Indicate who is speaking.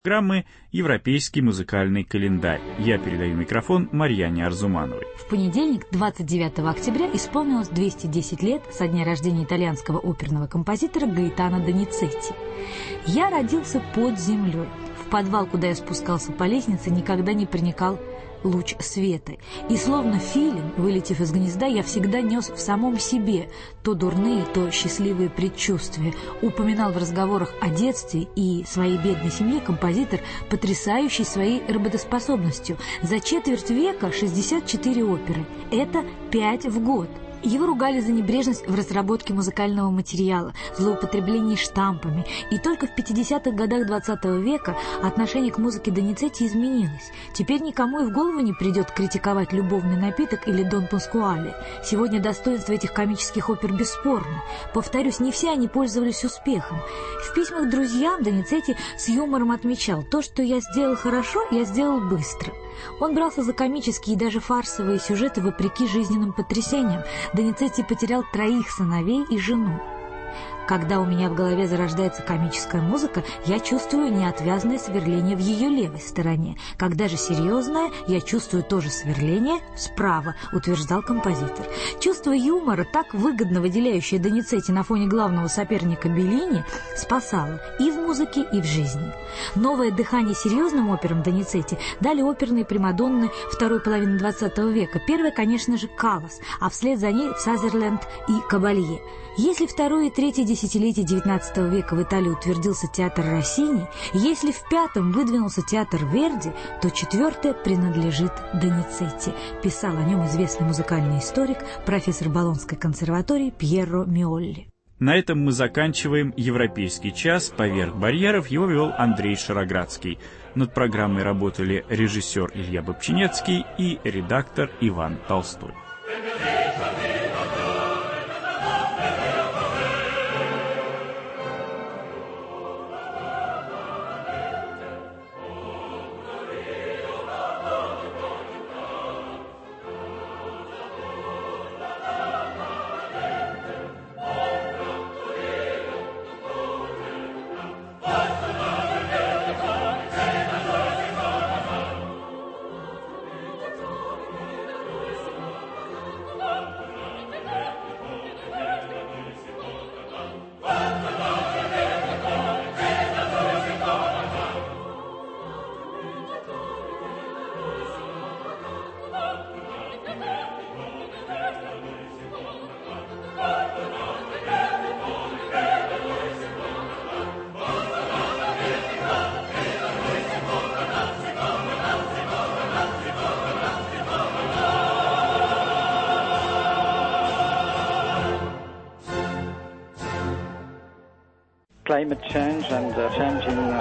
Speaker 1: Программы «Европейский музыкальный календарь». Я передаю микрофон Марьяне Арзумановой.
Speaker 2: В понедельник, 29 октября, исполнилось 210 лет со дня рождения итальянского оперного композитора Гаэтано Доницетти. Я родился под землей. В подвал, куда я спускался по лестнице, никогда не проникал луч света. И словно филин, вылетев из гнезда, я всегда нес в самом себе то дурные, то счастливые предчувствия. Упоминал в разговорах о детстве и своей бедной семье композитор, потрясающий своей работоспособностью. За четверть века 64 оперы. Это 5 в год. Его ругали за небрежность в разработке музыкального материала, злоупотребление штампами. И только в 50-х годах 20 века отношение к музыке Доницетти изменилось. Теперь никому и в голову не придет критиковать «Любовный напиток» или «Дон Паскуале». Сегодня достоинства этих комических опер бесспорны. Повторюсь, не все они пользовались успехом. В письмах друзьям Доницетти с юмором отмечал: «То, что я сделал хорошо, я сделал быстро». Он брался за комические и даже фарсовые сюжеты вопреки жизненным потрясениям. Доницетти потерял 3 сыновей и жену. Когда у меня в голове зарождается комическая музыка, я чувствую неотвязное сверление в ее левой стороне. Когда же серьезное, я чувствую то же сверление справа, утверждал композитор. Чувство юмора, так выгодно выделяющее Доницетти на фоне главного соперника Беллини, спасало и в музыке, и в жизни. Новое дыхание серьезным операм Доницетти дали оперные примадонны второй половины XX века. Первая, конечно же, Каллас, а вслед за ней Сазерленд и Кабалье. Если второе и третье десятилетие XIX века в Италии утвердился театр Россини, если в 5-м выдвинулся театр Верди, то 4-е принадлежит Доницетти, писал о нем известный музыкальный историк, профессор Болонской консерватории Пьеро Миолли.
Speaker 1: На этом мы заканчиваем «Европейский час». Поверх барьеров его вел Андрей Шароградский. Над программой работали режиссер Илья Бобчинецкий и редактор Иван Толстой.
Speaker 3: Climate change and change in